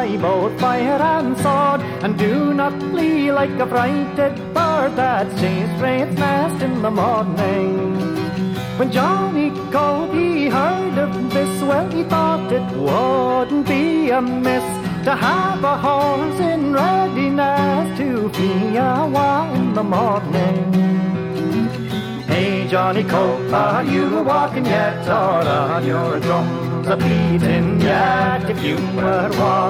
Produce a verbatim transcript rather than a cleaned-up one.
by both fire and sword, and do not flee like a frighted bird that's chased from its nest in the morning. When Johnny Cope he heard of this, well, he thought it wouldn't be amiss to have a horse in readiness to flee awa in the morning. Hey, Johnny Cope, are you walking yet, or are your drums a beating yet? If you were walking